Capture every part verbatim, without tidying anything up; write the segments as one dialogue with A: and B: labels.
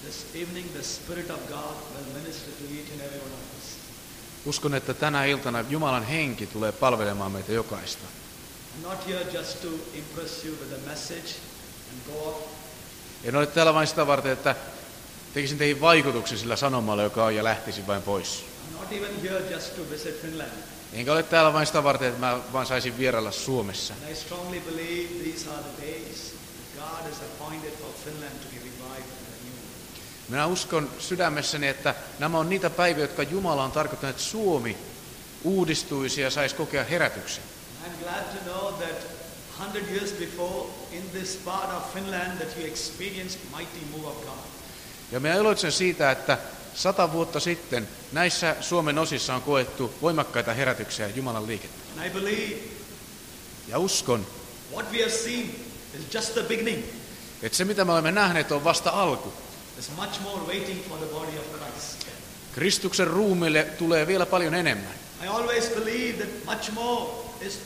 A: this evening the Spirit of God will minister to each and every one of us.
B: Uskon, että tänä iltana Jumalan henki tulee palvelemaan meitä jokaista.
A: I'm not here just to impress you with a message and go off.
B: En ole täällä vain sitä varten, että tekisin teihin vaikutuksen sillä sanomalla, joka on, ja lähtisin vain pois.
A: I'm not even here just to visit Finland.
B: Enkä ole täällä vain sitä varten, että mä vaan saisin vierailla Suomessa.
A: And I strongly believe these are the days God has appointed for Finland to be revived and renewed.
B: Minä uskon sydämessäni, että nämä on niitä päiviä, jotka Jumala on tarkoittanut, että Suomi uudistuisi ja saisi kokea herätyksen.
A: I'm glad to know that one hundred years before in this part of Finland that you experienced mighty move of God.
B: Ja minä iloitsen siitä, että sata vuotta sitten näissä Suomen osissa on koettu voimakkaita herätyksiä Jumalan liikettä.
A: And I believe
B: Ja uskon,
A: what we have seen is just the beginning.
B: että se mitä me olemme nähneet on vasta alku.
A: There's much more waiting for the body of Christ.
B: Kristuksen ruumiille tulee vielä paljon enemmän.
A: I always believe that much more is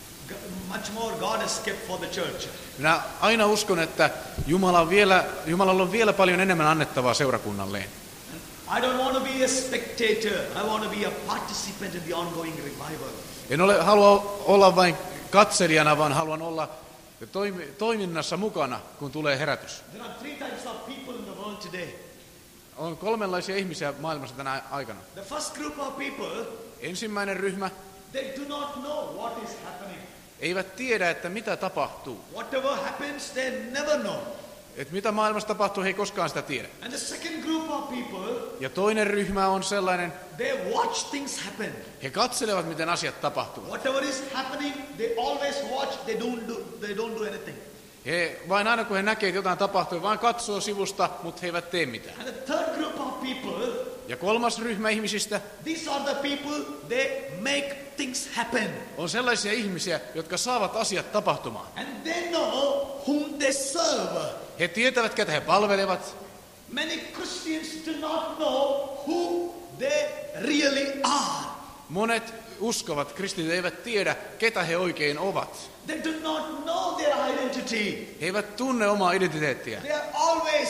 A: much more God has kept for the church.
B: Minä aina uskon, että Jumala on vielä, Jumalalla on vielä paljon enemmän annettavaa seurakunnalleen.
A: I don't want to be a spectator. I want to be a participant in the ongoing revival.
B: En ole, halua olla vain katselijana, vaan haluan olla toimi, toiminnassa mukana, kun tulee herätys.
A: There are three types of people in the world today.
B: On kolmenlaisia ihmisiä maailmassa tänä aikana.
A: The first group of people,
B: Ensimmäinen ryhmä
A: they do not know what is happening.
B: eivät tiedä, että mitä tapahtuu.
A: Whatever happens, they never know.
B: Että mitä maailmassa tapahtuu, he ei koskaan sitä tiedä.
A: And the second group of people,
B: Ja toinen ryhmä on sellainen,
A: they watch things happen.
B: he katselevat, miten asiat tapahtuvat.
A: Whatever is happening, they always watch. They don't do. They don't do anything.
B: He vain aina kun he näkevät, että jotain tapahtuu, vain katsoo sivusta, mutta he eivät tee mitään.
A: And the third group of people,
B: Ja kolmas ryhmä ihmisistä
A: these are the people, they make things happen.
B: on sellaisia ihmisiä, jotka saavat asiat tapahtumaan.
A: And they know whom they serve.
B: He tietävät, ketä he palvelevat.
A: Many Christians do not know who they really are.
B: Monet uskovat kristityt eivät tiedä, ketä he oikein ovat.
A: They do not know their identity.
B: He eivät tunne omaa identiteettiä.
A: They are always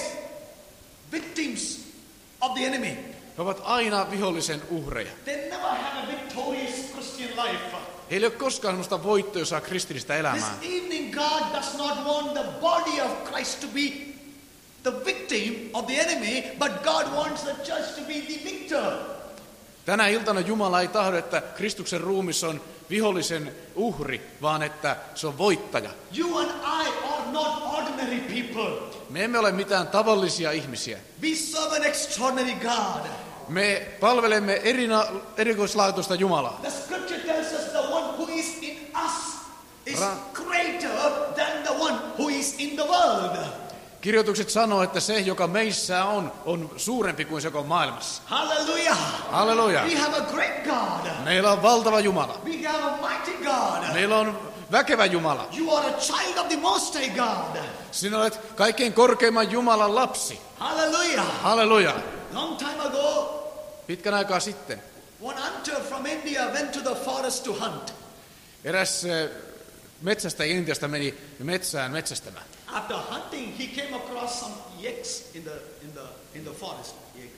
A: victims of the enemy.
B: He ovat aina vihollisen uhreja.
A: They never have a victorious Christian life.
B: Heillä ei ole koskaan sellaista voittoisaa kristillistä elämää.
A: This evening God does not want the body of Christ to be the victim of the enemy, but God wants the church to be the victor.
B: Tänä iltana Jumala ei tahdo, että Kristuksen ruumis on vihollisen uhri, vaan että se on voittaja.
A: You and I are not ordinary people.
B: Me emme ole mitään tavallisia ihmisiä.
A: We serve an extraordinary God.
B: Me palvelemme erina, erikoislaatuista Jumalaa.
A: The scripture tells us the one who is in us is
B: Ra-
A: greater than the one who is in the world.
B: Kirjoitukset sanoo, että se, joka meissä on, on suurempi kuin se, joka on maailmassa.
A: Hallelujah.
B: Halleluja.
A: We have a great God.
B: Meillä on valtava Jumala.
A: We have a mighty God.
B: Meillä on väkevä Jumala.
A: You are a child of the Most High God.
B: Sinä olet kaikkein korkeimman Jumalan lapsi.
A: Hallelujah.
B: Halleluja.
A: Long time ago,
B: Pitkän aikaa sitten
A: one hunter from India went to the forest to hunt.
B: eräs eh, metsästäjä Intiasta meni metsään metsästämään.
A: After hunting, he came across some eggs in the in the in the forest. Egg.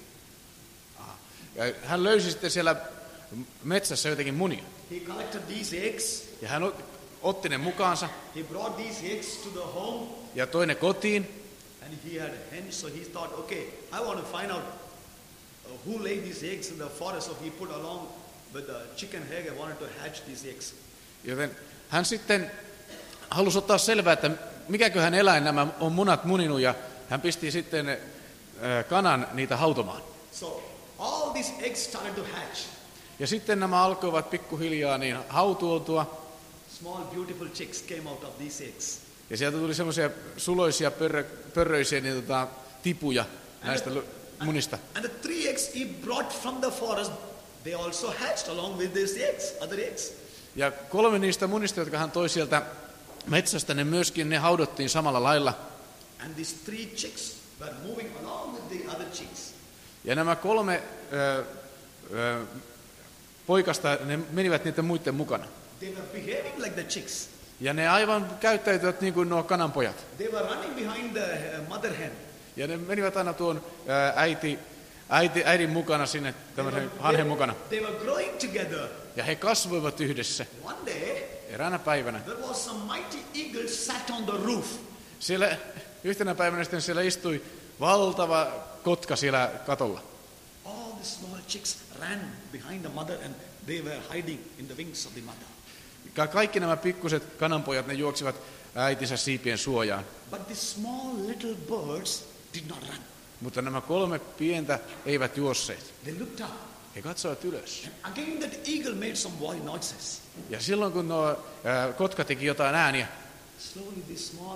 B: Ja hän löysi sitten siellä metsässä jotenkin munia.
A: He collected these eggs.
B: Ja hän ot- otti ne mukaansa
A: He brought these eggs to the home,
B: ja toi ne kotiin.
A: and he had hens. So he thought, okay, I want to find out uh, who laid these eggs in the forest. So he put along with the chicken egg. I wanted to hatch these eggs.
B: Joten hän sitten halusi ottaa selvää, että mikäköhän eläin nämä on munat muninut, ja hän pisti sitten eh, kanan niitä hautomaan.
A: So all these eggs started to hatch.
B: Ja sitten nämä alkoivat pikkuhiljaa niin hautuutua,
A: Small beautiful chicks came out of these eggs.
B: ja sieltä tuli semmoisia suloisia, pörrö, pörröisiä niin, tota, tipuja näistä
A: And
B: l- munista.
A: And the three eggs he brought from the forest, they also hatched along with these eggs, other eggs.
B: Ja kolme niistä munista, jotka hän toi sieltä metsästä, ne myöskin ne haudottiin samalla lailla.
A: And these three chicks were moving along with the other chicks.
B: Ja nämä kolme ö, ö, poikasta, ne menivät niiden muiden mukana.
A: They were behaving like the chicks.
B: Ja ne aivan käyttäytyvät niin kuin nuo kananpojat.
A: They were running behind the uh, mother hen.
B: Ja ne menivät aina tuon ää, äiti, äiti, äidin mukana sinne, tämmöisen hanhen mukana.
A: They were growing together.
B: Ja he kasvoivat yhdessä.
A: One day,
B: Eräänä päivänä.
A: there was some mighty eagle sat on the roof.
B: Siellä yhtenä päivänä sitten siellä istui valtava kotka siellä katolla.
A: All the small chicks ran behind the mother and they were hiding in the wings of the mother.
B: Ka- Kaikki nämä pikkuset kananpojat, ne juoksivat äitinsä siipien suojaan.
A: But the small little birds did not run.
B: Mutta nämä kolme pientä eivät juosseet.
A: They looked up.
B: He katsoivat ylös.
A: And again that eagle made some wild noises.
B: Ja silloin kun nuo ää, kotka teki jotain ääniä,
A: Slowly these small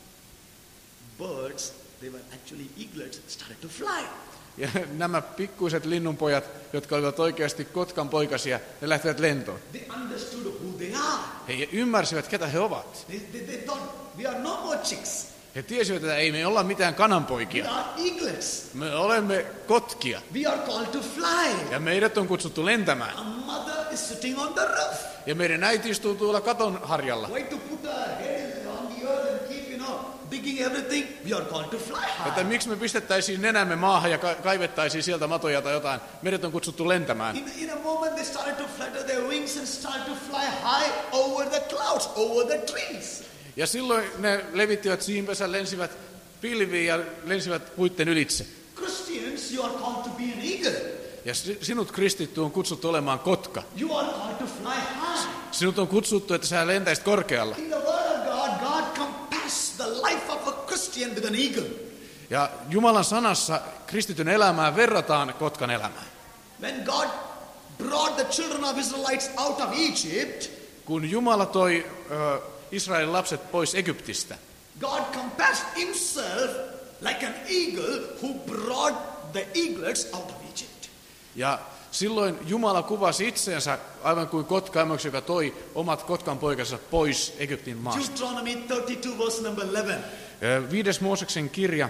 A: birds, they were actually eaglets, started to fly.
B: ja nämä pikkuiset linnunpojat, jotka olivat oikeasti kotkan poikasia, ne lähtivät lentoon.
A: They understood who they are.
B: He ymmärsivät, ketä he ovat.
A: They, they, they thought, we are no more chicks.
B: He tiesivät, että ei me olla mitään kananpoikia.
A: We are eaglets.
B: Me olemme kotkia.
A: We are called to fly.
B: Ja meidät on kutsuttu lentämään.
A: Our mother is sitting on the roof.
B: Ja meidän äiti istuu tuolla katon harjalla.
A: Why to put our head on the earth and keep, you know, digging everything? We are called to fly
B: Että
A: high.
B: miksi me pistettäisiin nenämme maahan ja ka- kaivettaisiin sieltä matoja tai jotain. Meidät on kutsuttu lentämään.
A: In, in a moment they started to flutter their wings and started to fly high over the clouds, over the trees.
B: Ja silloin ne levittivät siimpensä, lensivät pilviin ja lensivät puitten ylitse.
A: Christians, you are called to be an eagle.
B: Ja si- sinut kristitty on kutsuttu olemaan kotka.
A: You are called to fly high.
B: Sinut on kutsuttu, että sä lentäisit korkealla.
A: In the word of God, God compares the life of a Christian with an eagle.
B: Ja Jumalan sanassa kristityn elämää verrataan kotkan elämään.
A: When God brought the children of Israelites out of Egypt,
B: Kun Jumala toi ö, Israelin lapset pois Egyptistä,
A: God compares himself like an eagle who brought the eaglets out of Egypt.
B: ja silloin Jumala kuvasi itseensä aivan kuin kotka-emoksi, joka toi omat kotkan poikansa pois Egyptin maasta.
A: Deuteronomy thirty-two verse number eleven.
B: Ö, Viides Mooseksen kirja,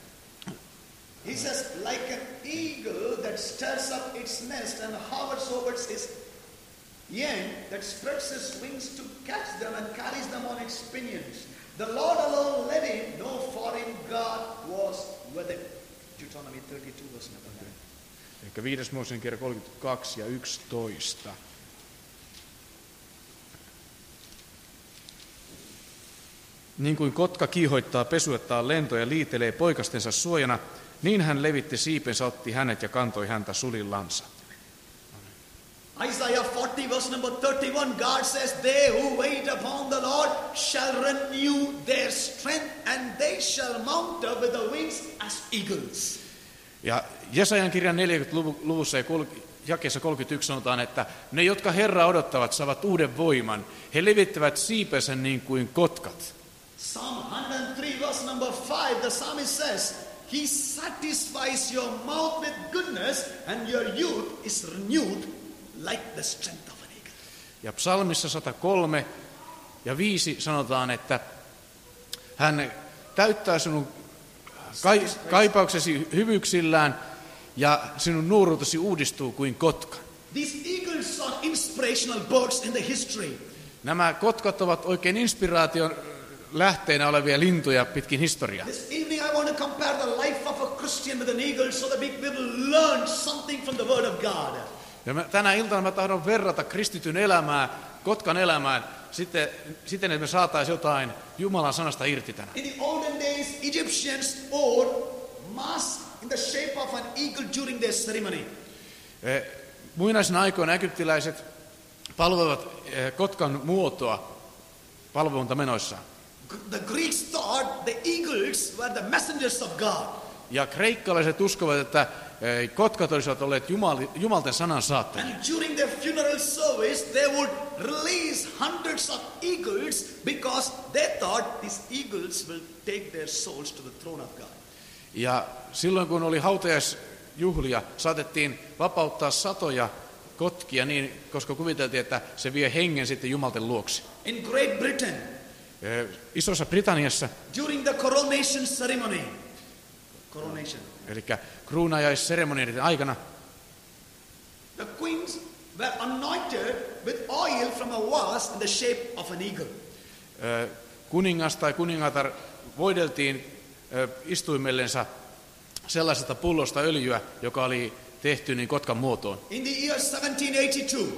A: He says, like an eagle that stirs up its nest and hovers over its young, that spreads its wings to catch them and carries them on its pinions. The Lord alone led him, no foreign God was with him. Deuteronomy thirty-two verse number eleven.
B: eli Viides Mooseksen kirja kolmekymmentäkaksi ja yksitoista. Niin kuin kotka kiihoittaa pesuettaan lentoja ja liitelee poikastensa suojana, niin hän levitti siipensä, otti hänet ja kantoi häntä sulillansa.
A: Isaiah forty verse number thirty-one, God says, they who wait upon the Lord shall renew their strength and they shall mount up with the wings as eagles.
B: Ja Jesajan kirjan neljäkymmentä-luvussa ja jakeessa kolmekymmentäyksi sanotaan, että ne, jotka Herraa odottavat, saavat uuden voiman. He levittävät siipensä niin kuin kotkat.
A: Psalm one hundred three verse number five, the psalmist says, He satisfies your mouth with goodness and your youth is renewed like the strength of an eagle.
B: Ja psalmissa sata kolme ja viisi sanotaan, että hän täyttää sinun kai, kaipauksesi hyvyyksillään ja sinun nuoruutesi uudistuu kuin kotka.
A: These eagles are inspirational birds in the history.
B: Nämä kotkat ovat oikein inspiraation lähteenä olevia lintuja pitkin historiaa.
A: This evening I want to compare the life of a Christian with an eagle so that we will learn something from the Word of God.
B: Ja mä, tänä iltana mä tahdon verrata kristityn elämää kotkan elämään siten, siten, että me saataisiin jotain Jumalan sanasta irti tänään.
A: In the olden days, Egyptians wore masks in the shape of an eagle during their ceremony.
B: Eh, Muinaisina aikoina egyptiläiset palvelivat eh, kotkan muotoa palvontamenoissaan.
A: The Greeks thought the eagles were the messengers of God.
B: Ja kreikkalaiset uskovat, että eh, kotkat olisivat olleet Jumali, Jumalten sanan saattajia.
A: And during their funeral service, they would release hundreds of eagles because they thought these eagles will take their souls to the throne of God.
B: Ja silloin kun oli hautajaisjuhlia, saatettiin vapauttaa satoja kotkia niin, koska kuviteltiin, että se vie hengen sitten Jumalten luokse.
A: In Great Britain,
B: Eh, Isossa Britanniassa,
A: during the coronation ceremony, coronation,
B: eli kruunajaisseremonian aikana,
A: the queens were anointed with oil from a vase in the shape of an eagle.
B: eh, kuningas tai kuningatar voideltiin eh, istuimellensa sellaisesta pullosta öljyä, joka oli tehty niin kotkan muotoon.
A: In the year seventeen eighty-two,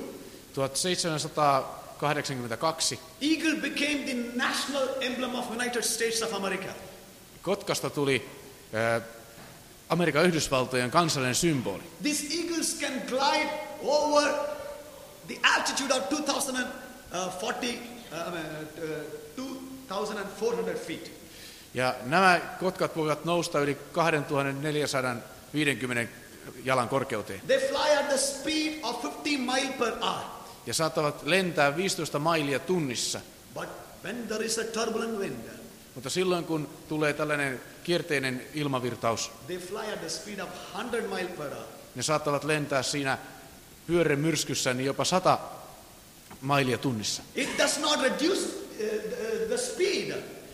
B: tuhatseitsemänsataakahdeksankymmentäkaksi
A: eagle became the national emblem of United States of America.
B: Kotkasta tuli äh, Amerikan Yhdysvaltojen kansallinen symboli.
A: These eagles can glide over the altitude of two thousand forty, uh, two thousand four hundred feet.
B: Ja nämä kotkat voivat nousta yli kaksituhattaneljäsataaviisikymmentä jalan korkeuteen.
A: They fly at the speed of fifty miles per hour.
B: Ja saattavat lentää viisitoista mailia tunnissa.
A: But when there is a turbulent wind,
B: Mutta silloin kun tulee tällainen kierteinen ilmavirtaus,
A: they fly at the speed of one hundred miles per hour.
B: ne saattavat lentää siinä pyörremyrskyssä niin jopa sata mailia tunnissa.
A: It does not reduce uh, the speed.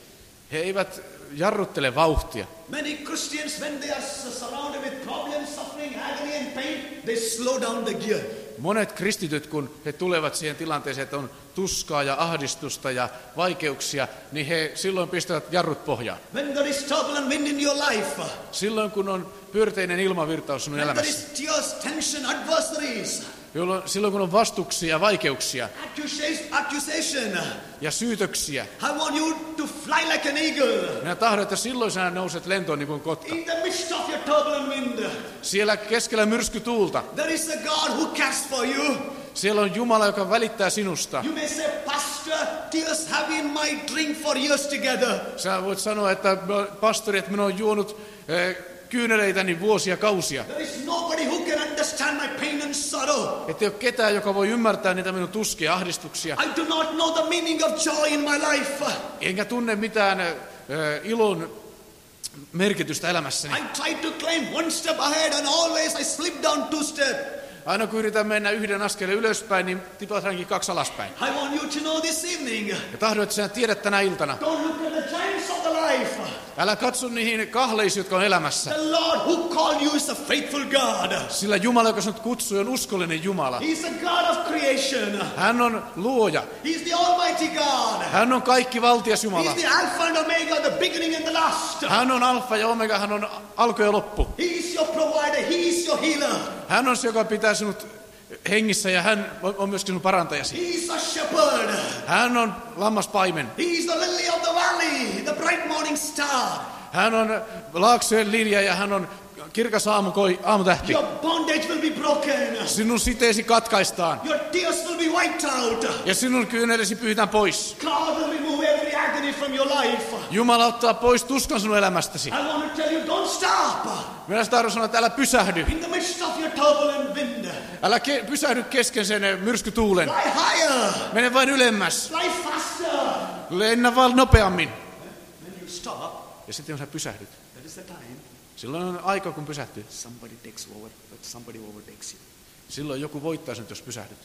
B: He eivät jarruttele vauhtia.
A: Many Christians, when they are surrounded with problems, suffering, agony and pain, they slow down the gear.
B: Monet kristityt, kun he tulevat siihen tilanteeseen, että on tuskaa ja ahdistusta ja vaikeuksia, niin he silloin pistävät jarrut pohjaan.
A: When there is turbulent wind in your life,
B: Silloin kun on pyörteinen ilmavirtaus sinun
A: when there
B: elämässä,
A: is tears, tension, adversaries,
B: jolloin, silloin kun on vastuksia ja vaikeuksia
A: accusation, accusation,
B: ja syytöksiä,
A: I want you to fly like an eagle.
B: minä tahdon, että silloin sinä nouset lentoon niin kuin kotka.
A: In the midst of your turbulent wind,
B: Siellä keskellä myrskytuulta,
A: there is a God who cares for you.
B: siellä on Jumala, joka välittää sinusta.
A: You may say, Pastor, tears have been my drink for years together.
B: Sä voit sanoa, että pastori, että minä olen juonut eh, kyyneleitäni vuosia kausia.
A: There is nobody who can understand my pain and sorrow.
B: Että ei ole ketään, joka voi ymmärtää niitä minun tuskia ja ahdistuksia.
A: I do not know the meaning of joy in my life.
B: Enkä tunne mitään eh, ilon merkitystä elämässäni.
A: I try to climb one step ahead and always I slip down two steps.
B: Aina kun yritän mennä yhden askeleen ylöspäin, niin tipahdankin kaksi alaspäin.
A: I want you to know this evening.
B: Ja tahdon, että sinä tiedät tänä iltana.
A: Don't look at the giants of the life.
B: Älä katso niihin kahleisiin, jotka on elämässä.
A: The Lord who called you is a faithful God.
B: Sillä Jumala, joka sinut kutsui, on uskollinen Jumala.
A: He is a God of creation.
B: Hän on luoja.
A: He is the Almighty God.
B: Hän on kaikki valtias
A: He
B: Jumala.
A: is the Alpha and Omega, the beginning and the last.
B: Hän on alfa ja omega, hän on alku ja loppu.
A: He is your provider. He is your healer.
B: Hän on se, joka pitää sinut hengissä ja hän on myöskin sinun parantajasi.
A: He is a shepherd.
B: Hän on lammaspaimen.
A: He is the lily of the valley, the bright morning star.
B: Hän on laaksojen lilja ja hän on kirkas aamukoi, aamutähti.
A: Your bondage will be broken.
B: Sinun siteesi katkaistaan
A: Your tears will be wiped out.
B: ja sinun kyynelesi pyytään pois.
A: God will remove every agony from your life.
B: Jumala ottaa pois tuskan sinun elämästäsi.
A: I want to tell you, don't stop.
B: Minä tahdon sanoa, että älä pysähdy.
A: In the midst of your turbulent wind,
B: Älä ke- pysähdy kesken sen myrskytuulen.
A: fly higher,
B: Mene vain ylemmäs.
A: fly faster.
B: Lennä vaan nopeammin.
A: When you stop,
B: Ja sitten kun sä pysähdyt,
A: that is the time
B: silloin on aika, kun pysähtyy.
A: somebody takes over, but somebody overtakes you.
B: Silloin joku voittaa sinut, jos pysähdyt.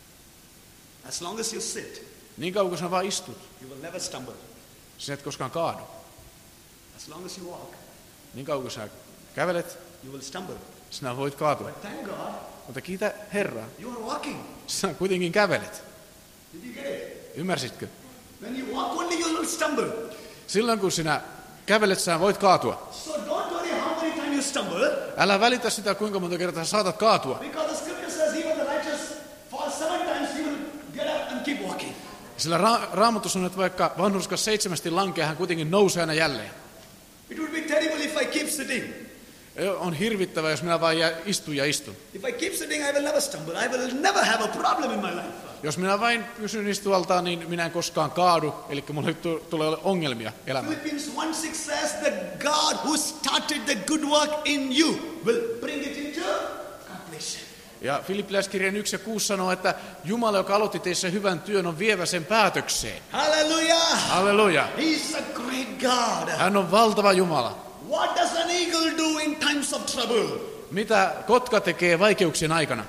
A: As long as you sit,
B: Niin kauan kun sä vaan istut,
A: you will never stumble.
B: sinä et koskaan kaadu.
A: As long as you walk,
B: Niin kauan kun sä kävelet,
A: you will stumble.
B: sinä voit kaatua.
A: But thank God,
B: Mutta kiitä Herraa,
A: you are walking.
B: sinä kuitenkin kävelet.
A: Did you get it?
B: Ymmärsitkö?
A: When you walk only, you will stumble.
B: Silloin kun sinä kävelet, sinä voit kaatua.
A: So don't worry how many times you stumble,
B: Älä välitä sitä, kuinka monta kertaa sä saatat kaatua.
A: because the scripture says even the righteous fall seven times, he will get up and keep walking.
B: Sillä ra- Raamattu sanoo, että vaikka vanhurskas seitsemästi lankeaa, hän kuitenkin nousee aina jälleen.
A: It would be terrible if I keep sitting.
B: On hirvittävää, jos minä vain jää- istun ja istun.
A: If I keep sitting, I will never stumble. I will never have a problem in my life.
B: Jos minä vain pysyn istualtaan, niin minä en koskaan kaadu, eli mulle ei tu- tule ole ongelmia elämään.
A: Philippians one six says that God who started the good work in you will bring it into completion.
B: Ja Filippiläiskirjan yksi ja kuusi sanoo, että Jumala, joka aloitti teissä hyvän työn, on vievä sen päätökseen.
A: Hallelujah!
B: Halleluja!
A: He's a great God.
B: Hän on valtava Jumala.
A: What does an eagle do in times of trouble?
B: Mitä kotka tekee vaikeuksien aikana?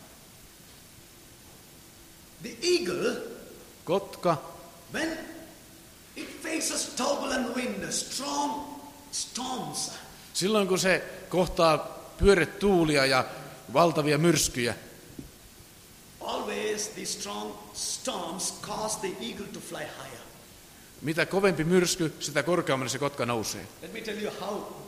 A: The eagle,
B: Kotka,
A: when it faces turbulent wind, strong storms,
B: silloin kun se kohtaa pyöretuulia ja valtavia myrskyjä,
A: always the strong storms cause the eagle to fly higher.
B: mitä kovempi myrsky, sitä korkeammalle se kotka nousee.
A: Let me tell you how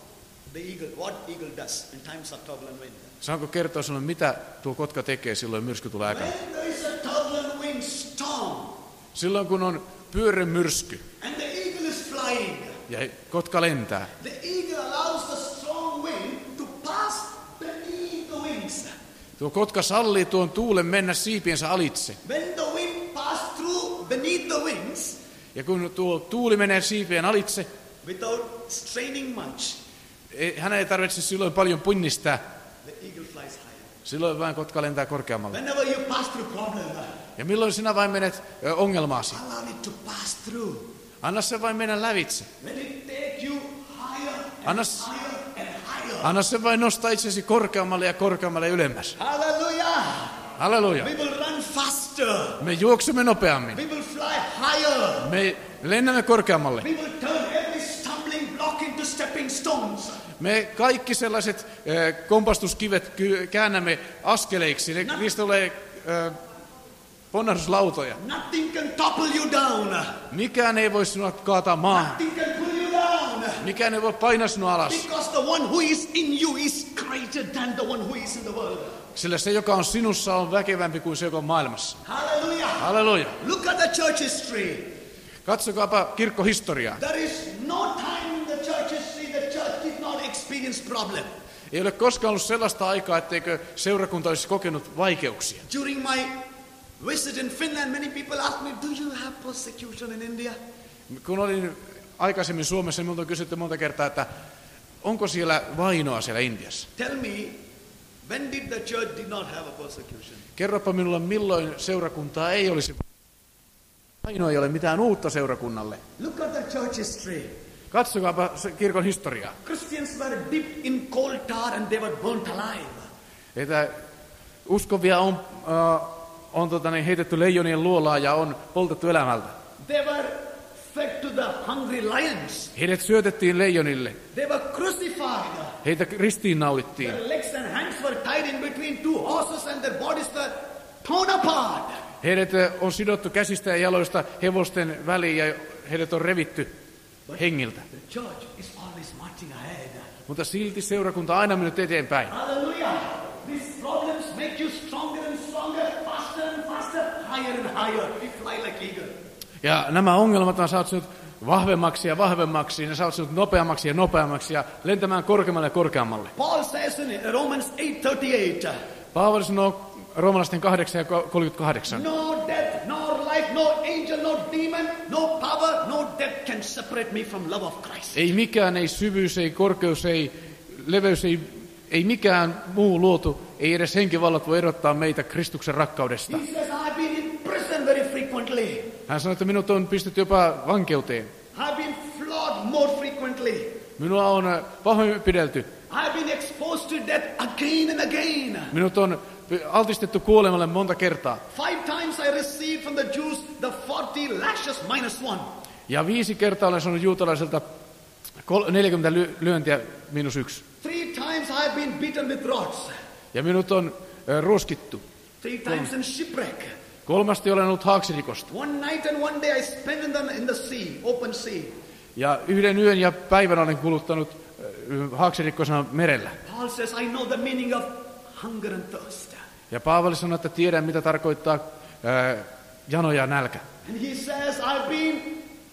A: The eagle, what eagle does in times of turbulent wind?
B: Saanko kertoa sinulle, mitä tuo kotka tekee silloin myrsky tulee aikana?
A: When there is a turbulent wind storm
B: Silloin kun on pyörre myrsky
A: and the eagle is flying,
B: ja kotka lentää,
A: the eagle allows the strong wind to pass beneath the wings.
B: tuo kotka sallii tuon tuulen mennä siipiensä alitse.
A: When the wind passes through beneath the wings,
B: Ja kun tuo tuuli menee siipien alitse,
A: without straining much,
B: ei- hän ei tarvitse silloin paljon punnistaa.
A: the eagle flies higher.
B: Silloin vain kotka lentää korkeammalle.
A: Whenever you pass through problem,
B: Ja milloin sinä vain menet ö, ongelmaasi?
A: allow it to pass through.
B: Anna se vain mennä lävitse.
A: Let it take you higher and
B: Anna,
A: higher and higher.
B: anna se vain nostaa itsesi korkeammalle ja korkeammalle ylemmäs.
A: Hallelujah!
B: Halleluja.
A: We will run faster.
B: Me juoksemme nopeammin.
A: We will fly higher.
B: Me lennämme korkeammalle.
A: We will turn every stumbling block into stepping stones.
B: Me kaikki sellaiset ö, kompastuskivet ky- käännämme askeleiksi. Ne, niistä tulee ö, ponnahduslautoja.
A: Nothing can topple you down.
B: Mikään ei voi sinua kaataa maahan.
A: Nothing can pull you down.
B: Mikään ei voi painaa sinua alas.
A: Because the one who is in you is greater than the one who is in the world.
B: Sillä se, joka on sinussa, on väkevämpi kuin se, joka on maailmassa.
A: Hallelujah.
B: Halleluja.
A: Look at the church history.
B: Katsokaapa kirkkohistoriaa.
A: There is no time in the church history the church did not experience problem.
B: Ei ole koskaan ollut sellaista aikaa, etteikö seurakunta olisi kokenut vaikeuksia.
A: During my visit in Finland, many people asked me, do you have persecution in India?
B: Kun olin aikaisemmin Suomessa, niin minulta on kysytty monta kertaa, että onko siellä vainoa siellä Intiassa?
A: Tell me, when did the church did not have a persecution?
B: Kerropa minulle, milloin seurakuntaa ei olisi. Vainoa ei ole mitään uutta seurakunnalle.
A: Look at the church history.
B: Katsokaapa se kirkon historiaa.
A: Christians were dipped in coal tar and they were burnt alive.
B: Että uskovia on, äh, on tota, niin, heitetty leijonien luolaa ja on poltettu elämältä.
A: They were fed to the hungry lions.
B: Heidät syötettiin leijonille.
A: They were crucified.
B: Heitä ristiinnaulittiin.
A: Their legs and hands were tied in between two horses and their bodies were torn apart.
B: Heidät äh, on sidottu käsistä ja jaloista hevosten väliin ja heidät on revitty hengiltä.
A: The church is always marching ahead.
B: Mutta silti seurakunta on aina mennyt eteenpäin.
A: Hallelujah. These problems make you stronger and stronger, faster and faster, higher and higher. We fly like eagle.
B: Ja nämä ongelmat on saat sinut vahvemmaksi ja vahvemmaksi, ne saat sinut nopeammaksi ja nopeammaksi ja lentämään korkeammalle ja korkeammalle.
A: Paul says in Romans eight thirty-eight,
B: Paavali sanoo roomalaisten kahdeksan ja kolmekymmentäkahdeksan.
A: no death, nor life, no angel, no demon, no power, no death can separate me from love of Christ.
B: Ei mikään, ei syvyys, ei korkeus, ei leveys, ei, ei mikään muu luotu, ei edes henkivallat voi erottaa meitä Kristuksen rakkaudesta.
A: He says, I've been in prison very frequently.
B: Hän sanoi, että minut on pistetty jopa vankeuteen.
A: I've been flogged more frequently.
B: Minua on pahoinpidelty.
A: I've been exposed to death again and again.
B: Minut on altistettu kuolemalle monta kertaa.
A: Five times I received from the Jews the forty lashes minus one.
B: Ja viisi kertaa olen saanut juutalaiselta neljäkymmentä ly- lyöntiä miinus yksi.
A: Three times I've been beaten with rods.
B: Ja minut on äh, ruoskittu.
A: Three times in shipwreck.
B: Kolmasti olen ollut haaksirikosta.
A: One night and one day I spent in the, in the sea, open sea.
B: Ja yhden yön ja päivän olen kuluttanut äh, haaksirikkoisena merellä.
A: Paul says, I know the meaning of hunger and thirst.
B: Ja Paavali sanoi, että tiedän mitä tarkoittaa äh, jano ja nälkä.
A: And he says, I've been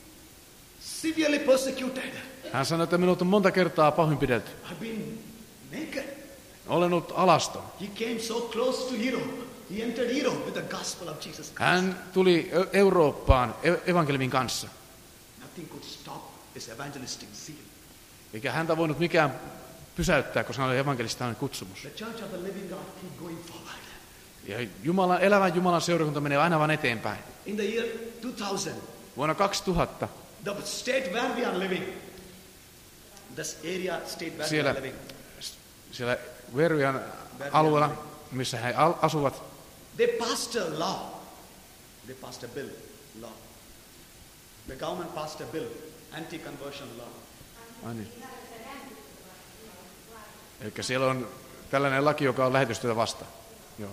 A: severely persecuted.
B: Hän sanoi, että minut on monta kertaa pahoinpidelty.
A: I've been naked.
B: Olen ollut alaston.
A: He came so close to Europe. He entered Europe with the gospel of Jesus Christ.
B: Hän tuli Eurooppaan evankeliumin kanssa.
A: Nothing could stop his evangelistic zeal.
B: Eikä häntä voinut mikään pysäyttää, koska hän oli evankelistinen kutsumus.
A: The church of the living God keep going forward.
B: Ja Jumalan, elävän Jumalan seurakunta menee aina vain eteenpäin.
A: In the year two thousand,
B: Vuonna kaksituhatta
A: the state where we are living, this area state where
B: siellä,
A: we are living,
B: siellä Vervian alueella, missä he asuvat,
A: they passed a law. They passed a bill, law. The government passed a bill, anti-conversion law.
B: Ai niin. Eli siellä on tällainen laki, joka on lähetystyötä vastaan. Joo.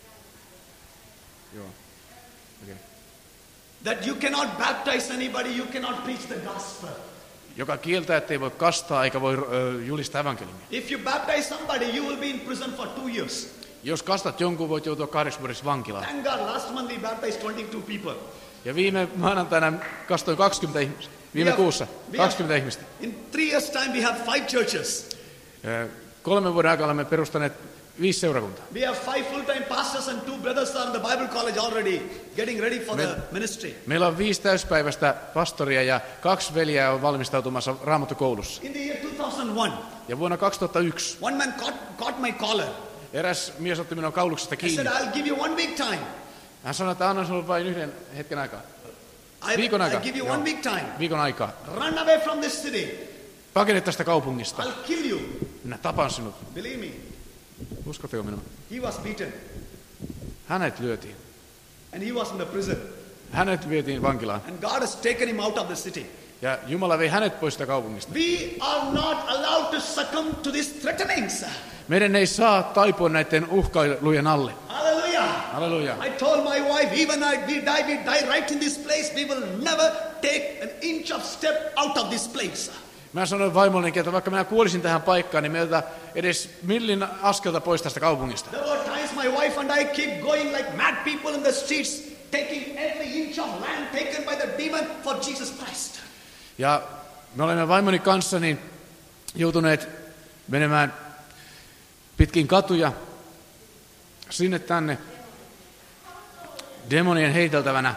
B: Joo. Okay.
A: That you cannot baptize anybody, you cannot preach the gospel.
B: joka kieltää, ettei voi kastaa eikä voi ö, julistaa evankeliumia.
A: If you baptize somebody, you will be in prison for two years.
B: Jos kastat jonkun, voit joutua kahdeksi vuodeksi vankilaan.
A: Thank God, last month we baptized twenty-two people.
B: Ja viime maanantaina kastoin kaksikymmentä ihmistä. Viime
A: We have-
B: kuussa
A: we
B: kaksikymmentä
A: have-
B: ihmistä.
A: In three years' time, we have five churches.
B: Ö, Kolmen vuoden aikana olemme perustaneet viisi seurakuntaa.
A: We have five full-time pastors and two brothers are in the Bible college already, getting ready for the ministry.
B: Meillä on viisi täyspäiväistä pastoria ja kaksi veljeä on valmistautumassa Raamattokoulussa.
A: In the year two thousand one,
B: Ja vuonna kaksituhattayksi
A: one man caught, caught my collar.
B: eräs mies otti minun kauluksesta
A: He said,
B: kiinni.
A: I'll give you one week time.
B: Hän sanoi, että annan sinulle vain yhden hetken aikaa.
A: I,
B: Viikon aikaa.
A: I'll give you
B: Joo.
A: one week time.
B: Viikon aikaa.
A: Run away from this city.
B: Pakene tästä kaupungista.
A: I'll kill you.
B: Minä tapan sinut.
A: Believe me,
B: Uskotteko minua?
A: he was beaten
B: Hänet lyötiin.
A: and he was in the prison.
B: Hänet vietiin vankilaan.
A: And God has taken him out of the city.
B: Ja Jumala vei hänet pois sitä kaupungista.
A: We are not allowed to succumb to these threatenings.
B: Meidän ei saa taipua näiden uhkailujen alle.
A: Hallelujah.
B: Halleluja.
A: I told my wife, even I, we die, we die right in this place. We will never take an inch of step out of this place.
B: Mä sanoin vaimolleni, että vaikka minä kuolisin tähän paikkaan, niin meiltä edes millin askelta pois tästä kaupungista.
A: There were times my wife and I keep going like mad people in the streets, taking every inch of land taken by the demon for Jesus Christ.
B: Ja me olemme vaimoni kanssa niin joutuneet menemään pitkin katuja sinne tänne demonien heiteltävänä.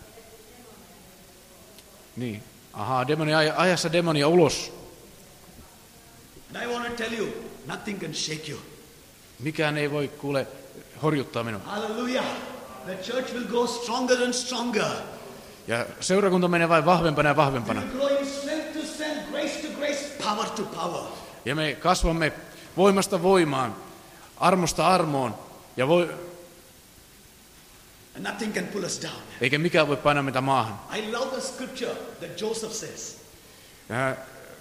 B: Niin, ahaa, demoni ajassa demonia ulos.
A: And I want to tell you, nothing can shake you.
B: Mikään ei voi kuule horjuttaa minua.
A: Hallelujah. The church will go stronger and stronger.
B: Ja seurakunta menee vain vahvempana ja vahvempana.
A: We will grow in strength to strength, grace to grace, power to power.
B: Ja me kasvamme voimasta voimaan, armosta armoon, ja voi,
A: And nothing can pull us down.
B: eikä mikään voi painaa meitä maahan.
A: I love the scripture that Joseph says.
B: Ja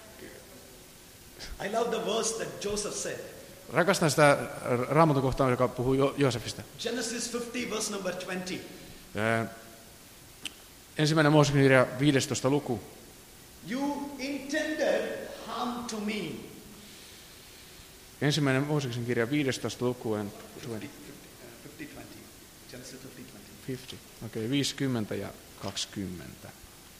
A: I love the verse that Joseph said.
B: rakastan sitä Raamatun kohtaa, joka puhuu jo- Joosefista.
A: Genesis fifty, verse number twenty.
B: Ja ensimmäinen Mooseksen kirja viidestoista luku.
A: You intended harm to me.
B: Ensimmäinen Mooseksen kirja viidestoista luku. and
A: fifty, fifty, twenty. Genesis fifty, twenty.
B: viisikymmentä. Okei, okay, viisikymmentä ja kaksikymmentä.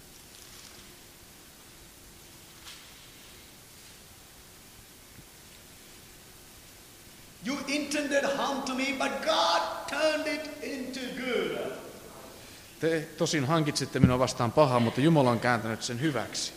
A: You intended harm to me, but God turned it into good.
B: Te tosin hankitsitte minua vastaan pahaa, mutta Jumala on kääntänyt sen hyväksi.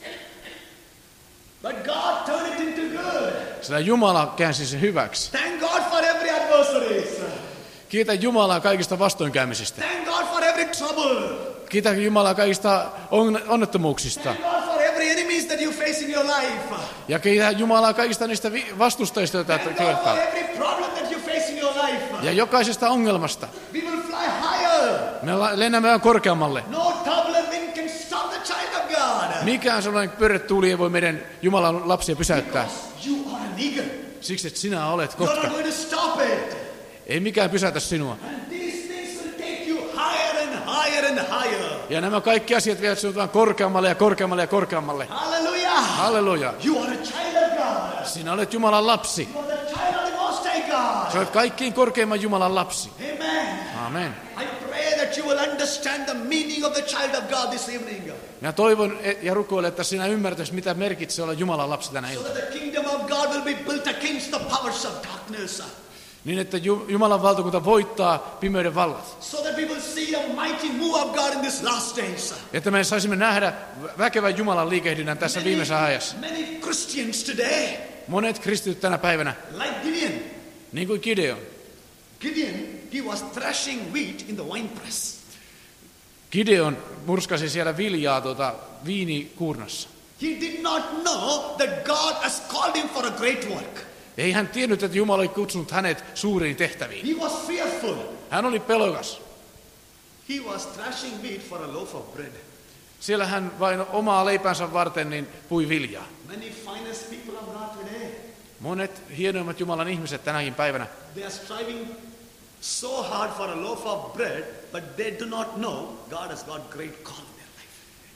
A: But God turned it into good.
B: Sillä Jumala käänsi sen hyväksi.
A: Thank God for every adversary.
B: Kiitä Jumalaa kaikista vastoinkäymisistä.
A: Thank God for every trouble.
B: Kiitä Jumalaa kaikista on- onnettomuuksista.
A: Thank God for every enemies that you face in your life.
B: Ja kiitä Jumalaa kaikista niistä vi- vastustajista, joita
A: Thank
B: te
A: God for
B: kohtaa.
A: every problem that you face in your life.
B: Ja jokaisesta ongelmasta.
A: We will fly higher.
B: Me la- lennämme vähän korkeammalle.
A: No turbulent wind can stop the child of God.
B: Mikään sellainen pyörretuuli ei voi meidän Jumalan lapsia pysäyttää.
A: You are an eagle.
B: Siksi, että sinä olet
A: You're
B: kotka.
A: not going to stop it.
B: Ei mikään pysäytä sinua.
A: And these things will take you higher and higher and higher.
B: Ja nämä kaikki asiat vievät sinut vaan korkeammalle ja korkeammalle ja korkeammalle.
A: Hallelujah.
B: Halleluja.
A: You are a child of God.
B: Sinä olet Jumalan lapsi.
A: You are the child of the Most High God.
B: Sä olet kaikkiin korkeimman Jumalan lapsi.
A: Amen.
B: Amen.
A: I pray that you will understand the meaning of the child of God this evening.
B: Minä toivon et- ja rukoilen, että sinä ymmärtäisit, mitä merkitsee olla Jumalan lapsi tänä
A: So
B: iltana.
A: that the kingdom of God will be built against the powers of darkness.
B: Niin, että Ju- Jumalan valtakunta voittaa pimeyden vallat.
A: So that we will see a mighty move of God in these last days.
B: Että me saisimme nähdä väkevän Jumalan liikehdinnän tässä viimeisessä ajassa.
A: Many Christians today,
B: Monet kristityt tänä päivänä,
A: like Gideon.
B: niin kuin Gideon.
A: Gideon, he was thrashing wheat in the winepress.
B: Gideon murskasi siellä viljaa tuota viinikuurnassa.
A: He did not know that God has called him for a great work.
B: Ei hän tiennyt, että Jumala oli kutsunut hänet suuriin tehtäviin.
A: He was fearful.
B: Hän oli pelokas.
A: He was thrashing wheat for a loaf of bread.
B: Siellä hän vain omaa leipänsä varten niin pui viljaa.
A: Many finest people of God today,
B: Monet hienoimmat Jumalan ihmiset tänäkin päivänä,
A: they are striving so hard for a loaf of bread, but they do not know God has got great call in their life.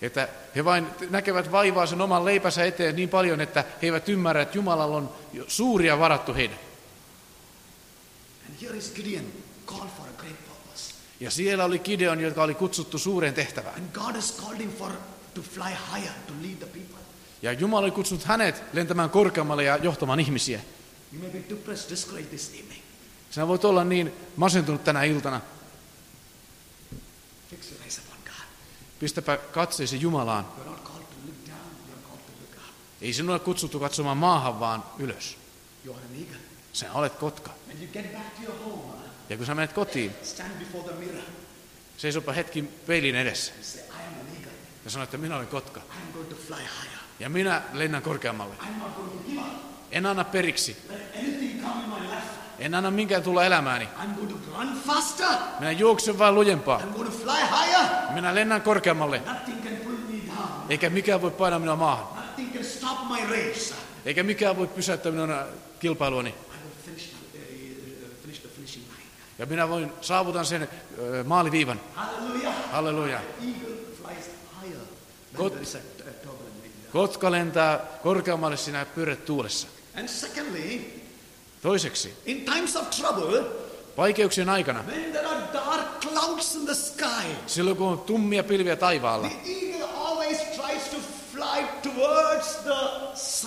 B: Että he vain näkevät vaivaa sen oman leipänsä eteen niin paljon, että he eivät ymmärrä, että Jumalalla on suuria varattu heille.
A: And here is Gideon, called for a great purpose.
B: Ja siellä oli Gideon, joka oli kutsuttu suureen tehtävään.
A: And God has called him for to fly higher, to lead the people.
B: Ja Jumala oli kutsunut hänet lentämään korkeammalle ja johtamaan ihmisiä.
A: You may be depressed, discouraged this evening.
B: Sinä voit olla niin masentunut tänä iltana.
A: Fix your eyes upon God.
B: Pistäpä katseesi Jumalaan.
A: You're not called to look down, you're called to look up.
B: Ei sinua ole kutsuttu katsomaan maahan, vaan ylös.
A: You're an eagle.
B: Sinä olet kotka.
A: When you get back to your home,
B: Ja kun sä menet kotiin,
A: stand before the mirror.
B: seisopa hetki peilin edessä.
A: Say, I am an eagle.
B: Ja sano, että minä olen kotka.
A: I am going to fly higher.
B: Ja minä lennän korkeammalle.
A: I'm not going to give up.
B: En anna periksi.
A: Let anything come in my life.
B: En anna minkään tulla elämääni.
A: I'm going to run faster.
B: Minä juoksen vaan lujempaa.
A: I'm going to fly higher.
B: Minä lennän korkeammalle.
A: Nothing can pull me down.
B: Eikä mikään voi painaa minua maahan.
A: Nothing can stop my race.
B: Eikä mikään voi pysäyttää minun kilpailuani.
A: I will finish the, uh, finish the finishing line.
B: Ja minä voin saavutan sen ö, maaliviivan.
A: Hallelujah.
B: Halleluja.
A: Eagle flies higher when
B: God-
A: there is a uh, turbulent wind.
B: Kotka lentää korkeammalle siinä pyöretuulessa.
A: And secondly,
B: Toiseksi,
A: in times of trouble,
B: vaikeuksien aikana,
A: when there are dark clouds in the sky,
B: silloin kun on tummia pilviä taivaalla,
A: the eagle always tries to fly towards the sun.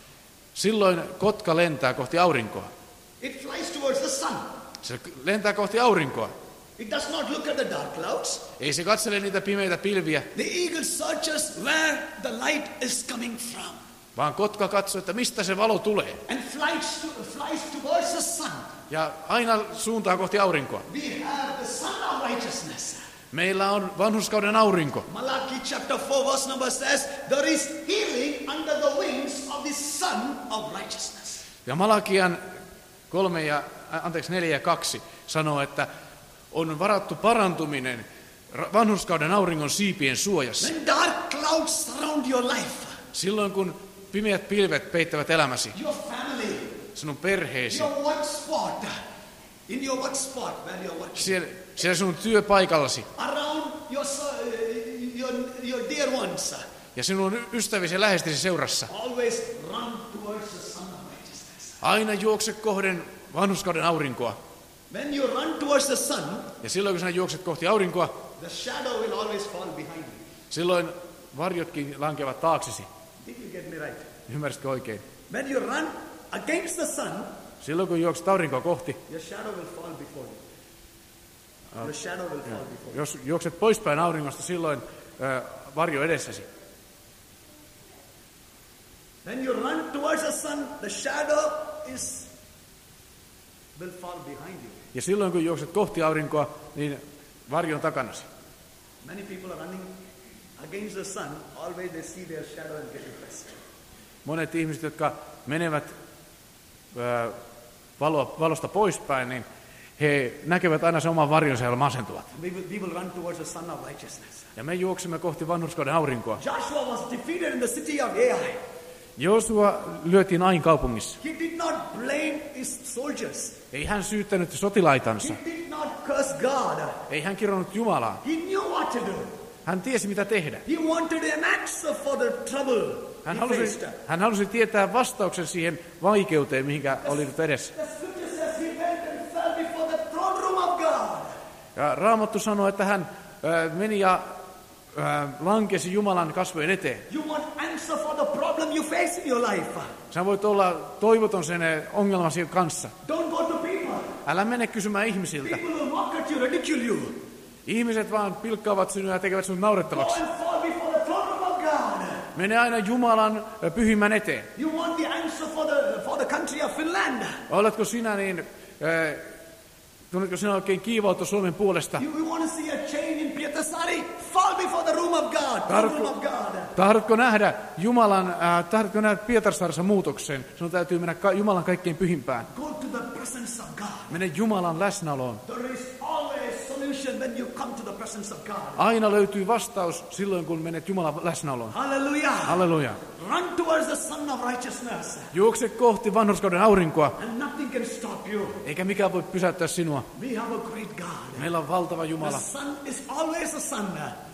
B: silloin kotka lentää kohti aurinkoa.
A: It flies towards the sun.
B: Se lentää kohti aurinkoa.
A: It does not look at the dark clouds.
B: Ei se katsele niitä pimeitä pilviä,
A: The eagle searches where the light is coming from
B: vaan kotka katsoo, että mistä se valo tulee.
A: and flies, to, flies towards the sun.
B: Ja aina suuntaa kohti aurinkoa.
A: We have the sun of righteousness.
B: Meillä on vanhurskauden aurinko.
A: Malachi chapter four verse number says, there is healing under the wings of the sun of righteousness.
B: Ja Malakian kolme ja, anteeksi, neljä ja kaksi sanoo, että on varattu parantuminen ra- vanhurskauden auringon siipien suojassa.
A: When dark clouds surround your life,
B: Silloin kun pimeät pilvet peittävät elämäsi,
A: your family,
B: sinun perheesi,
A: your work spot, in your work spot where you're working,
B: siellä, siellä sinun työpaikallasi
A: around your, uh, your, your dear ones,
B: ja sinun ystävisi ja läheistesi seurassa.
A: always run towards the sun of righteousness.
B: Aina juokse kohden vanhurskauden aurinkoa.
A: When you run towards the sun,
B: Ja silloin kun sinä juokset kohti aurinkoa,
A: the shadow will always fall behind you.
B: silloin varjotkin lankevat taaksesi.
A: Did you get me right?
B: Ymmärsitkö oikein?
A: When you run against the sun,
B: Silloin kun juokset aurinkoa kohti,
A: your shadow will fall before you. Your shadow will fall before you.
B: jos juokset poispäin auringosta, silloin äh, varjo edessäsi.
A: When you run towards the sun, the shadow is will fall behind you.
B: Ja silloin kun juokset kohti aurinkoa, niin varjo on takanasi.
A: Many people are running against the sun, always they see their shadow and get depressed.
B: Monet ihmiset, jotka menevät ää, valo, valosta poispäin, niin he näkevät aina sen oman varjonsa ja masentuvat.
A: We will, we will run towards the sun of righteousness.
B: Ja me juoksemme kohti vanhurskauden aurinkoa.
A: Joshua was defeated in the city of Ai.
B: Joosua lyötiin Ain kaupungissa.
A: He did not blame his soldiers.
B: Ei hän syyttänyt sotilaitansa.
A: He did not curse God.
B: Ei hän kironnut Jumalaa.
A: He knew what to do.
B: Hän tiesi mitä tehdä.
A: He wanted an answer for the trouble
B: Hän
A: he
B: halusi,
A: faced.
B: hän halusi tietää vastauksen siihen vaikeuteen, mihinkä oli nyt edessä.
A: The scripture says he went and fell before the throne room of God.
B: Ja Raamattu sanoi, että hän ää, meni ja ää, lankesi Jumalan kasvojen eteen.
A: You want answer for the problem you face in your life.
B: Sä voit olla toivoton sen ongelmasi kanssa.
A: Don't go to people.
B: Älä mene kysymään ihmisiltä.
A: People will mock at you, ridicule you.
B: Ihmiset vaan pilkkaavat sinua ja tekevät sinut
A: Go
B: naurettavaksi.
A: and fall before the throne room of God.
B: Mene aina Jumalan ä, pyhimmän eteen.
A: You want the answer for the for the country of Finland.
B: Oletko sinä niin, äh, tunnetko sinä oikein kiivautta Suomen puolesta?
A: You, you want to see a change in Pietarsaari? Fall before the room of God. Throne room of God.
B: Tahdotko nähdä Jumalan, äh, tahdotko nähdä Pietarsaaressa muutoksen? Sinun täytyy mennä ka- Jumalan kaikkein pyhimpään.
A: Go to the presence of God.
B: Mene Jumalan läsnäoloon.
A: There is always solution when you come to the presence of God.
B: Aina löytyy vastaus silloin, kun menet Jumalan läsnäoloon.
A: Hallelujah.
B: Halleluja.
A: Run towards the sun of righteousness.
B: Juokse kohti vanhurskauden aurinkoa,
A: And nothing can stop you.
B: eikä mikään voi pysäyttää sinua.
A: We have a great God.
B: Meillä on valtava
A: The
B: Jumala.
A: sun is always the sun.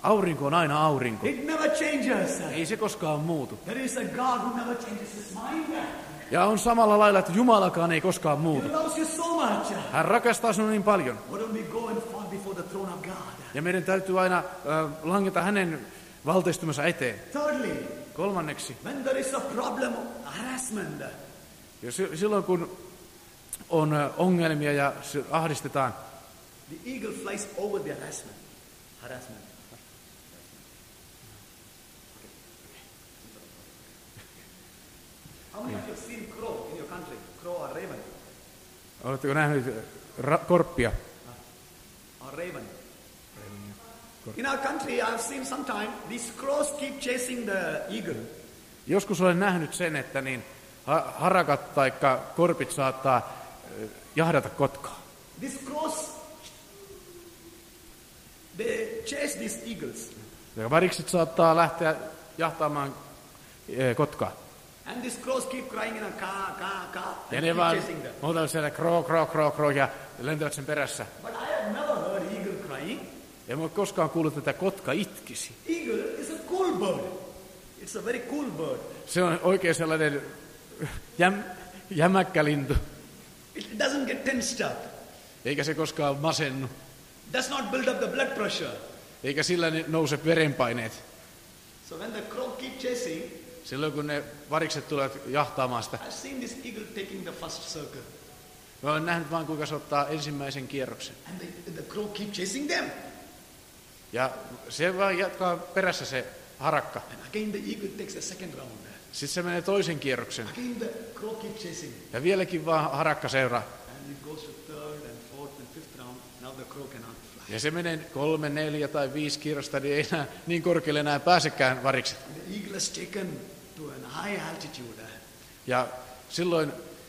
B: Aurinko on aina aurinko.
A: It never changes.
B: Ei se koskaan muutu.
A: There is a God who never changes his mind.
B: Ja on samalla lailla, että Jumalakaan ei koskaan
A: He
B: muutu.
A: loves you so much.
B: Hän rakastaa sinua niin paljon.
A: Why don't we go and fall before the throne of God?
B: Ja meidän täytyy aina äh, langeta hänen valteistumansa eteen.
A: Thirdly,
B: Kolmanneksi,
A: when there is a problem of harassment,
B: ja si- silloin kun on äh, ongelmia ja se ahdistetaan,
A: the eagle flies over the harassment. Harassment. How many of you have seen crow in your country? Crow or raven?
B: oletteko nähneet ra- korppia?
A: Or raven? In our country, I've seen sometime these crows keep chasing the eagle.
B: Joskus olen nähnyt sen, että niin ha- harakat tai korpit saattaa äh, jahdata kotkaa.
A: These crows, they chase these eagles.
B: Ja varikset saattaa lähteä jahtaamaan äh, kotkaa.
A: And these crows keep crying in a ka, ka, ka,
B: Ja
A: and
B: ne
A: keep
B: vaan
A: chasing them.
B: huutavat siellä kro, kro, kro, kro ja lentävät sen perässä.
A: But I have never heard eagle crying.
B: En ole koskaan kuullut, että kotka itkisi.
A: Eagle is a cool bird. It's a very cool bird.
B: Se on oikein sellainen jäm, jämäkkä lintu,
A: It doesn't get tensed up.
B: eikä se koskaan masennu,
A: Does not build up the blood pressure.
B: eikä sillä ne nouse verenpaineet.
A: So when the crow keep chasing,
B: Silloin kun ne varikset tulevat jahtaamaan sitä,
A: I've seen this eagle taking the first circle.
B: mä olen nähnyt vain kuinka se ottaa ensimmäisen kierroksen.
A: And the, the crow keep chasing them.
B: Ja se vaan jatkaa perässä se harakka.
A: And again the eagle takes the second round.
B: Sitten se menee toisen kierroksen.
A: Again the crow keep chasing.
B: Ja vieläkin vaan harakka seuraa.
A: And it goes to third and fourth and fifth round. Now the crow cannot fly.
B: Ja se menee kolme, neljä tai viisi kierrosta, niin ei enää niin korkealle enää pääsekään varikset.
A: The eagle is taken to a high altitude.
B: Ja silloin,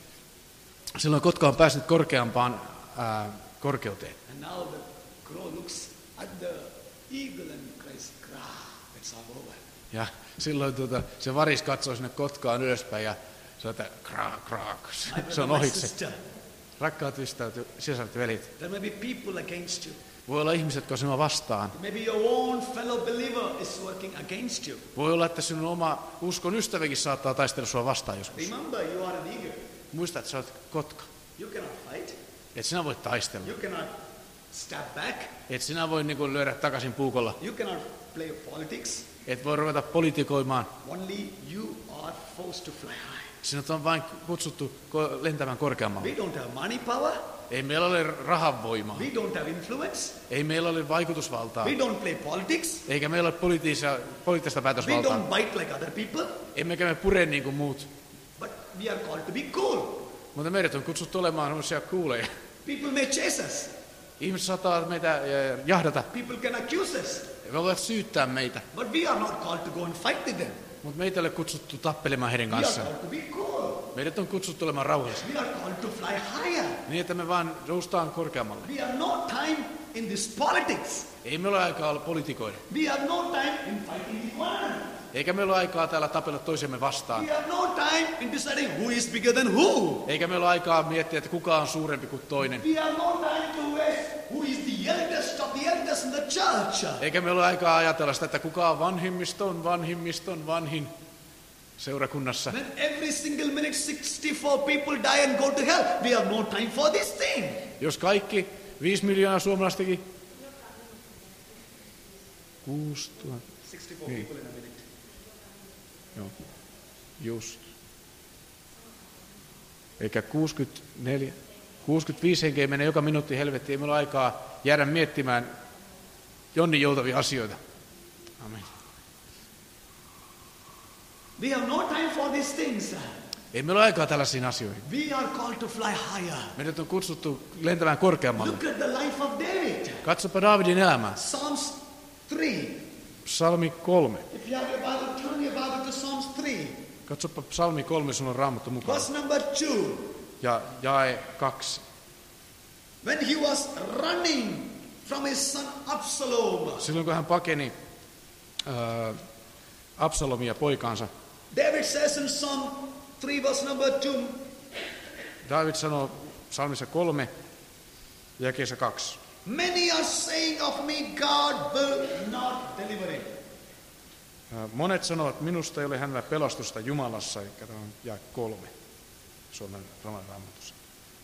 B: silloin kotka on päässyt korkeampaan ää, korkeuteen.
A: And now the crow looks at the eagle and cries, "Krah, it's all over."
B: Ja silloin tuota, se varis katsoo sinne kotkaan ylöspäin ja sanoo, että kraak, kraak,
A: My
B: se
A: brother,
B: on
A: my
B: ohitse.
A: sister,
B: Rakkaat ystävät, sisaret, velit,
A: there may be people against you.
B: voi olla ihmiset, jotka on sinua vastaan.
A: Maybe your own fellow believer is working against you.
B: Voi olla, että sinun oma uskon ystäväkin saattaa taistella sinua vastaan joskus.
A: Remember, you are an eagle.
B: Muista, että sä olet kotka.
A: You cannot fight.
B: Et sinä voi taistella.
A: You cannot stab back.
B: Et sinä voi niin kuin lyödä takaisin puukolla.
A: You cannot play politics.
B: Et voi ruveta politikoimaan.
A: Only you are forced to fly high.
B: Sinut on vain kutsuttu ko- lentämään korkeammalle.
A: We don't have money power.
B: Ei meillä ole rahan voimaa.
A: We don't have influence.
B: Ei meillä ole vaikutusvaltaa.
A: We don't play politics.
B: Eikä meillä ole poliittista, poliittista
A: We
B: päätösvaltaa.
A: don't bite like other people.
B: Emmekä me pure niin kuin muut.
A: But we are called to be cool.
B: Mutta meidät on kutsuttu olemaan sellaisia kuuleja.
A: People may chase us.
B: Ihmiset saattaa meitä eh, jahdata.
A: People can accuse us.
B: He voivat syyttää meitä.
A: But we are not called to go and fight with them.
B: Mutta meitä ei ole kutsuttu tappelemaan heidän
A: We are
B: kanssaan.
A: called to be cool.
B: Meidät on kutsuttu olemaan rauhallisia.
A: We are called to fly higher.
B: Niin, että me vaan noustaan korkeammalle.
A: We have no time in this politics.
B: Ei meillä ole aikaa olla politikoida.
A: We have no time in fighting with one another.
B: Eikä meillä ole aikaa täällä tapella toisemme vastaan.
A: We have no time in deciding who is bigger than who.
B: Eikä meillä ole aikaa miettiä, että kuka on suurempi kuin toinen.
A: We have no time to waste who is the eldest of the eldest in the church.
B: Eikä meillä ole aikaa ajatella sitä, että kuka on vanhimmiston, vanhimmiston, vanhin seurakunnassa.
A: When every single minute sixty-four people die and go to hell, we have no time for this thing.
B: Jos kaikki viisi miljoonaa suomalaistakin, kuusi tuhatta,
A: sixty-four
B: Niin.
A: people in a minute.
B: joo, just. Eikä kuusikymmentäneljä, kuusikymmentäviisi henkeä menee joka minuutti helvettiin, ei meillä ole aikaa jäädä miettimään jonnin joutavia asioita. Amen.
A: We have no time for these things.
B: Ei meillä ole aikaa tällaisiin asioihin.
A: We are called to fly higher.
B: Meidät on kutsuttu lentämään korkeammalle.
A: Look at the life of David.
B: Katsopa Daavidin elämää.
A: Psalms three.
B: Psalmi kolme.
A: If you have your Bible, turn your Bible to Psalms three.
B: Katsopa Psalmi kolme, sulla on raamattu mukaan.
A: Verse number two.
B: Ja jae kaksi.
A: When he was running from his son Absalom,
B: Silloin kun hän pakeni äh, Absalomia poikaansa,
A: David says in Psalm three, verse number two,
B: David sanoo psalmissa kolme, jakeessa kaksi.
A: Many are saying of me, God will not deliver him.
B: Monet sanovat, että minusta ei ole hänellä pelastusta Jumalassa, eli tämä on jae kolme Suomen Raamatussa.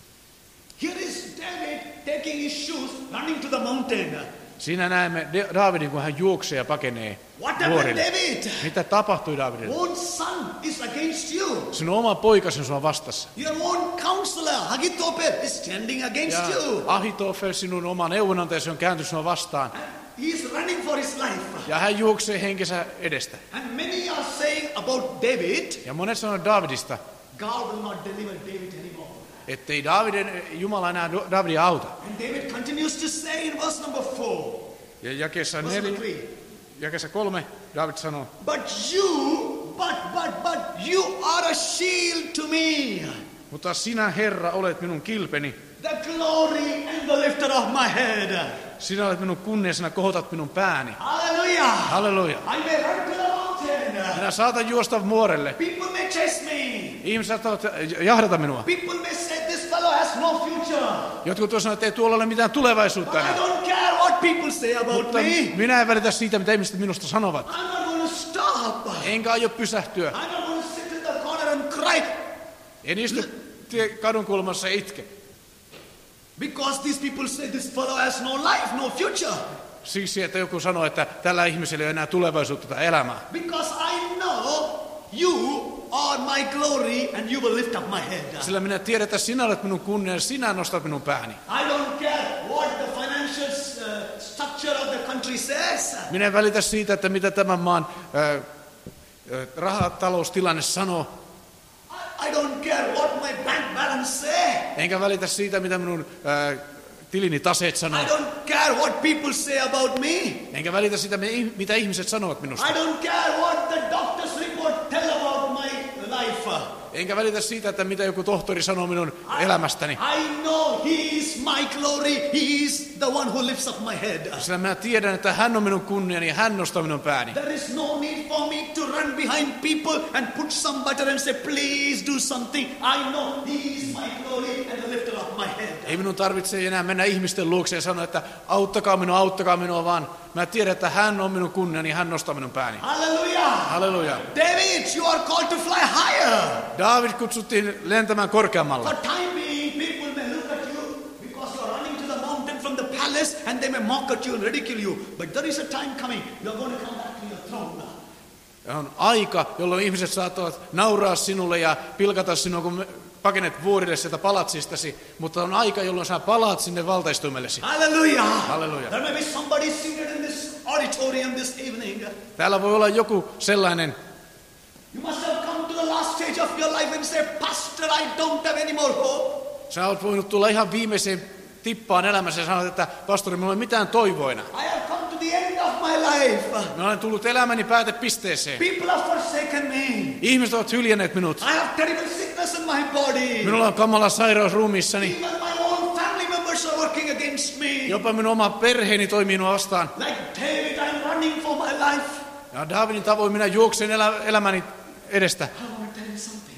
A: Here is David taking his shoes, running to the mountain.
B: Siinä näemme Daavidin, kun hän juoksee ja pakenee
A: What happened,
B: vuorille.
A: David?
B: Mitä tapahtui Daavidille?
A: Own son is against you.
B: Sinun oma poikasi on sinua vastassa.
A: Your own counselor, Ahithophel, is standing against
B: Ja
A: you.
B: Ahitofel, sinun oma neuvonantajasi, on kääntynyt sinua vastaan.
A: He is running for his life.
B: Ja hän juoksee henkensä edestä.
A: And many are saying about David,
B: Ja monet sanovat Daavidista,
A: God will not deliver David anymore.
B: ettei Daavidin, Jumala enää Daavidia auta.
A: And David continues to say in verse number four,
B: Ja jakeessa,
A: verse number
B: neli,
A: three,
B: jakeessa kolme Daavid sanoo,
A: but you, but, but, but you are a shield to me,
B: mutta sinä, Herra, olet minun kilpeni.
A: the glory and the lifter of my head.
B: Sinä olet minun kunniasena, kohotat minun pääni.
A: Hallelujah.
B: Halleluja.
A: I may run to the mountain.
B: Minä saatan juosta vuorelle.
A: People may chase me.
B: Ihmiset saattavat jahdata minua.
A: People may say this fellow has no future.
B: Jotkut sanovat, että ei tuolla ole mitään tulevaisuutta
A: But I
B: enää.
A: don't care what people say about
B: Mutta
A: me.
B: minä en välitä siitä, mitä ihmiset minusta sanovat.
A: I'm not going to stop.
B: Enkä aio pysähtyä.
A: I'm not going to sit in the corner and cry
B: En istu tie- kadun kulmassa ja itke.
A: because these people say this fellow has no life, no future.
B: Siksi, että joku sanoo, että tällä ihmisellä ei ole enää tulevaisuutta tai elämää.
A: Because I know you are my glory and you will lift up my head.
B: Sillä minä tiedän, että sinä olet minun kunnia ja sinä nostat minun pääni.
A: I don't care what the financial uh, structure of the country says.
B: Minä en välitä siitä, että mitä tämän maan äh, äh, rahataloustilanne sanoo.
A: I, I don't care what my bank balance say.
B: Enkä välitä siitä, mitä minun äh, tilini taseet sanoo.
A: I don't care what people say about me.
B: Enkä välitä sitä, mitä ihmiset sanovat minusta.
A: I don't care what the doctor's report tell about my life.
B: Enkä välitä siitä, että mitä joku tohtori sanoo minun elämästäni.
A: I know he is my glory. He is the one who lifts up my head.
B: Sillä minä tiedän, että hän on minun kunniani ja hän nostaa minun pääni.
A: There is no need for me to run behind people and put some butter and say, please do something. I know he is my glory and the lifter of my head.
B: Ei minun tarvitse enää mennä ihmisten luokse ja sanoa, että auttakaa minua, auttakaa minua, vaan mä tiedän, että hän on minun kunniani ja hän nostaa minun pääni.
A: Hallelujah.
B: Halleluja.
A: David, you are called to fly higher.
B: David kutsuttiin lentämään korkeammalle.
A: For time being, people may look at you because you are running to the mountain from the palace and they may mock at you and ridicule you. But there is a time coming, you are going to come back to your throne.
B: Ja on aika, jolloin ihmiset saattavat nauraa sinulle ja pilkata sinua, kun pakenet vuorille sieltä palatsistasi. Mutta on aika, jolloin sä palaat sinne valtaistumellesi.
A: Hallelujah.
B: Hallelujah.
A: There may be somebody seated in this auditorium this evening.
B: Täällä voi olla joku sellainen,
A: You must have come to the last stage of your life and say, Pastor, I don't have any more hope.
B: sä oot voinut tulla ihan viimeiseen tippaan elämässä ja sanoa, että pastori, minulla ei ole mitään toivoina.
A: I have come to the end of my life.
B: Minä olen tullut elämäni päätepisteeseen.
A: People have forsaken me.
B: Ihmiset ovat hyljänneet minut.
A: I have terrible sickness in my body.
B: Minulla on kamala sairaus ruumiissani.
A: Even my own family members are working against me.
B: Jopa minun oma perheeni toimii minua vastaan.
A: Like David, I'm running for my life.
B: Ja Daavidin tavoin minä juoksen elä, elämäni edestä.
A: I want to tell you something.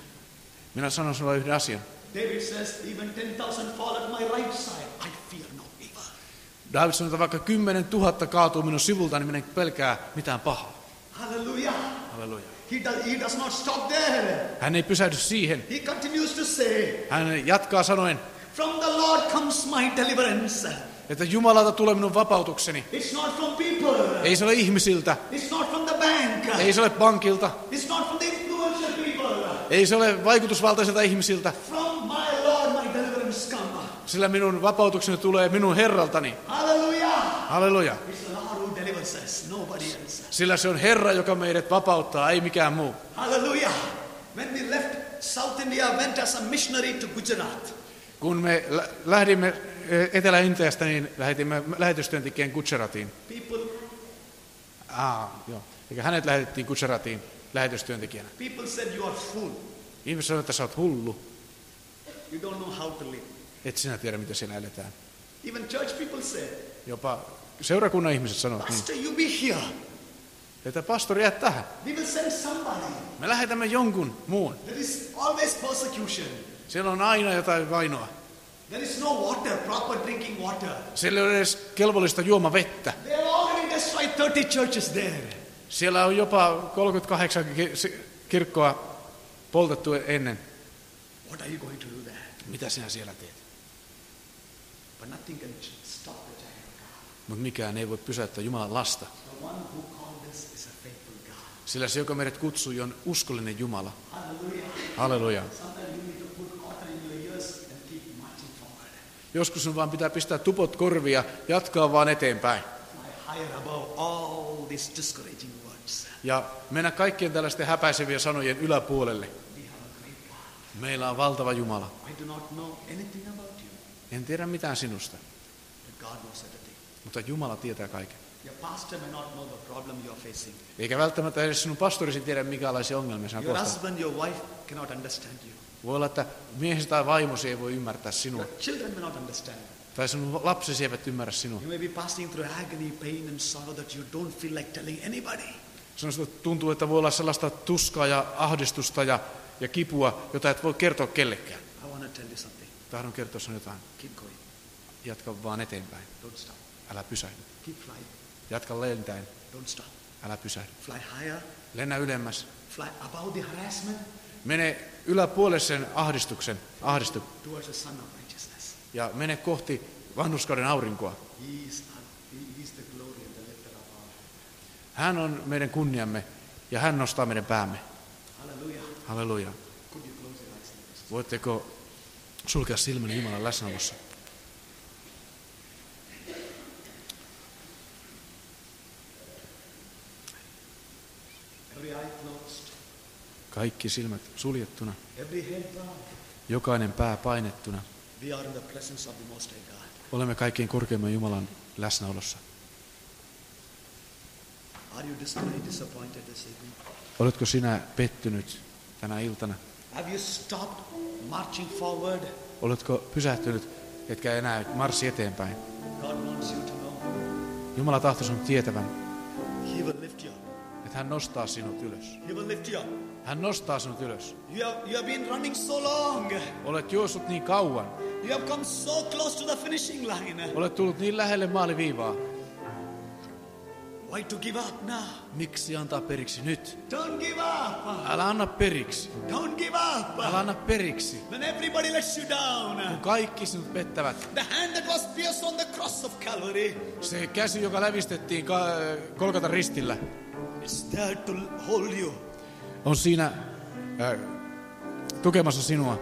B: Minä sanon sinulle yhden asian.
A: David says, even ten thousand fall at my right side. I fear no evil.
B: David sanoi, että vaikka kymmenen tuhatta kaatuu minun sivulta, niin minä en pelkää mitään pahaa.
A: Hallelujah.
B: Halleluja.
A: He does, he does not stop there.
B: Hän ei pysähdy siihen.
A: He continues to say,
B: Hän jatkaa sanoen,
A: from the Lord comes my deliverance.
B: että Jumalalta tulee minun vapautukseni.
A: It's not from people.
B: Ei se ole ihmisiltä.
A: It's not from the bank.
B: Ei se ole pankilta.
A: It's not from the influential people.
B: Ei se ole vaikutusvaltaisilta ihmisiltä.
A: From my Lord my deliverance come.
B: Sillä minun vapautukseni tulee minun Herraltani.
A: Hallelujah.
B: Halleluja.
A: It's the Lord who delivers us, nobody else.
B: Sillä se on Herra, joka meidät vapauttaa, ei mikään muu.
A: Hallelujah. When we left South India, went as a missionary to Gujarat.
B: Kun me lä- lähdimme Etelä-Intiasta, niin lähetimme lähetystyöntekijän Gujaratiin.
A: People,
B: Ah, joo. Eikä hänet lähetettiin Gujaratiin lähetystyöntekijänä.
A: people said you are fool.
B: Ihmiset sanoivat, että sä oot hullu.
A: You don't know how to live.
B: Et sinä tiedä, miten siinä eletään.
A: Even church people say,
B: Jopa seurakunnan ihmiset sanovat niin,
A: Pastor, you be here.
B: että pastori, jää tähän.
A: We will send somebody.
B: Me lähetämme jonkun muun.
A: There is always persecution.
B: Siellä on aina jotain vainoa.
A: There is no water, proper drinking water.
B: Siellä ei ole edes kelvollista juomavettä.
A: They have already destroyed thirty churches there.
B: Siellä on jopa kolmekymmentäkahdeksan kirkkoa poltettu ennen.
A: What are you going to do there?
B: Mitä sinä siellä teet?
A: But nothing can stop the giant of God.
B: Mutta mikään ei voi pysäyttää Jumalan lasta.
A: The one who called us is a faithful God.
B: Sillä se, joka meidät kutsui, on uskollinen Jumala.
A: Hallelujah.
B: Halleluja.
A: Sometimes you need to put cotton in your ears and keep marching forward.
B: Joskus sun vaan pitää pistää tupot korvia, jatkaa vaan eteenpäin.
A: Fly higher above all these discouraging words.
B: Ja mennä kaikkien tällaisten häpäisevien sanojen yläpuolelle.
A: We have a great God.
B: Meillä on valtava Jumala.
A: I do not know anything about you,
B: En tiedä mitään sinusta,
A: but God knows everything.
B: mutta Jumala tietää kaiken.
A: Your pastor may not know the problem you are facing.
B: Eikä välttämättä edes sinun pastorisi tiedä, minkälaisia ongelmia sinä
A: Your
B: kohtaat.
A: husband, your wife cannot understand you.
B: Voi olla, että miehesi tai vaimosi ei voi ymmärtää sinua.
A: Your children may not understand you.
B: Tai sinun lapsesi eivät ymmärrä sinua.
A: You may be passing through agony, pain and sorrow that you don't feel like telling anybody.
B: Sinusta tuntuu, että voi olla sellaista tuskaa ja ahdistusta ja, ja kipua, jota et voi kertoa kellekään.
A: I want to tell you something.
B: Tahdon kertoa sinulle jotain.
A: Keep going.
B: Jatka vaan eteenpäin.
A: Don't stop.
B: Älä pysähdy.
A: Keep flying.
B: Jatka lentäen.
A: Don't stop.
B: Älä pysähdy.
A: Fly higher.
B: Lennä ylemmäs.
A: Fly above the harassment
B: Mene yläpuolelle sen ahdistuksen, ahdistu,
A: towards the sun of righteousness.
B: ja mene kohti vanhurskauden aurinkoa.
A: He is, he is the glory and the lifter of our head.
B: Hän on meidän kunniamme ja hän nostaa meidän päämme.
A: Hallelujah.
B: Halleluja.
A: Could you close your eyes and listen?
B: Voitteko sulkea silmäni Jumalan läsnäolossa?
A: Every eye closed.
B: Kaikki silmät suljettuna,
A: Every head bowed.
B: jokainen pää painettuna.
A: We are in the presence of the Most High God.
B: Olemme kaikkein korkeimman Jumalan läsnäolossa.
A: Are you discouraged, disappointed this evening?
B: Oletko sinä pettynyt tänä iltana?
A: Have you stopped marching forward?
B: Oletko pysähtynyt, etkä enää marssi eteenpäin?
A: God wants you to know
B: Jumala tahtoo sinut tietävän,
A: He will lift you up.
B: että hän nostaa sinut ylös.
A: He will lift you up.
B: Hän nostaa sinut ylös.
A: You have, you have been running so long.
B: Olet juossut niin kauan.
A: You have come so close to the finishing line.
B: Olet tullut niin lähelle maaliviivaa.
A: Why to give up now?
B: Miksi antaa periksi nyt?
A: Don't give up.
B: Älä anna periksi.
A: Don't give up.
B: Älä anna periksi.
A: When everybody lets you down.
B: Kun kaikki sinut pettävät.
A: The hand that was pierced on the cross of Calvary
B: Se käsi, joka lävistettiin ka- Kolkatan ristillä,
A: is there to hold you.
B: on siinä äh, tukemassa sinua.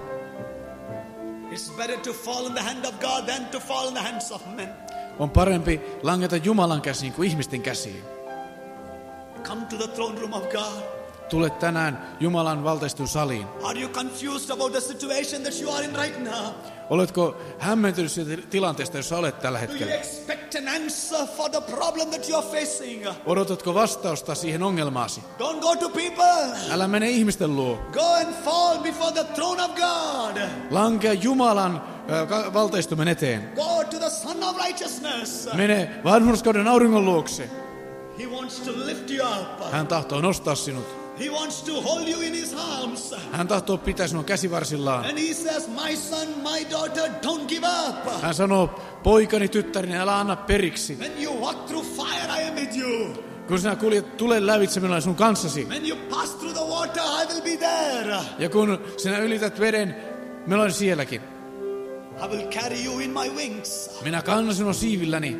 A: It's better to fall in the hand of God than to fall in the hands of men.
B: On parempi langeta Jumalan käsiin kuin ihmisten käsiin.
A: Come to the throne room of God.
B: Tule tänään Jumalan valtaistun saliin.
A: Are you confused about the situation that you are in right now?
B: Oletko hämmentynyt siitä tilanteesta, jossa olet tällä
A: Do you
B: hetkellä?
A: expect an answer for the problem that you are facing?
B: Odotatko vastausta siihen ongelmaasi?
A: Don't go to people.
B: Älä mene ihmisten luo.
A: Go and fall before the throne of God.
B: Lankea Jumalan äh, ka- valtaistumen eteen.
A: Go to the sun of righteousness.
B: Mene vanhurskauden auringon luokse.
A: He wants to lift you up.
B: Hän tahtoo nostaa sinut.
A: He wants to hold you in his arms.
B: Hän tahtoo pitää sinua käsivarsillaan.
A: And he says, my son, my daughter, don't give up.
B: Hän sanoo, poikani, tyttäreni, älä anna periksi.
A: When you walk through fire, I am with you.
B: Kun sinä kuljet tulen lävitse, minä olen sun kanssasi.
A: When you pass through the water, I will be there.
B: Ja kun sinä ylität veden, minä olen sielläkin.
A: I will carry you in my wings.
B: Minä kannan sinua siivilläni.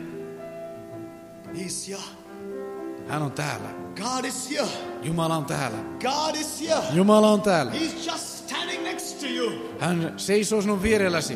A: He's here.
B: Hän on täällä.
A: God is here.
B: Jumala on täällä.
A: God is here.
B: Jumala on täällä.
A: He's just standing next to you.
B: Hän seisoo sinun vierelläsi.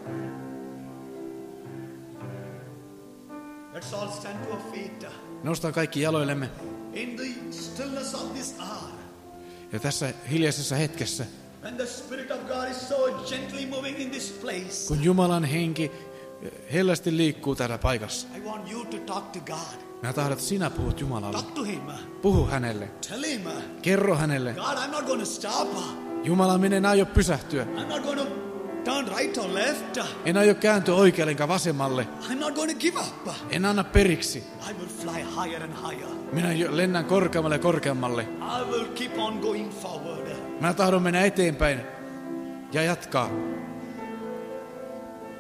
A: Let's all stand to our feet.
B: Nostaa kaikki jaloillemme.
A: In the stillness of this hour,
B: Ja tässä hiljaisessa hetkessä,
A: when the Spirit of God is so gently moving in this place,
B: kun Jumalan henki hellästi liikkuu täällä paikassa.
A: I want you to talk to God.
B: Minä tahdon, että sinä puhut Jumalalle.
A: Talk to Him.
B: Puhu hänelle.
A: Tell Him,
B: Kerro hänelle.
A: God, I'm not going to stop.
B: Jumala, minä en aio pysähtyä.
A: I'm not going to turn right or left.
B: En aio kääntyä oikealle enkä vasemmalle.
A: I'm not going to give up.
B: En anna periksi.
A: I will fly higher and higher.
B: Minä jo lennän korkeammalle ja korkeammalle.
A: I will keep on going forward.
B: Minä tahdon mennä eteenpäin ja jatkaa.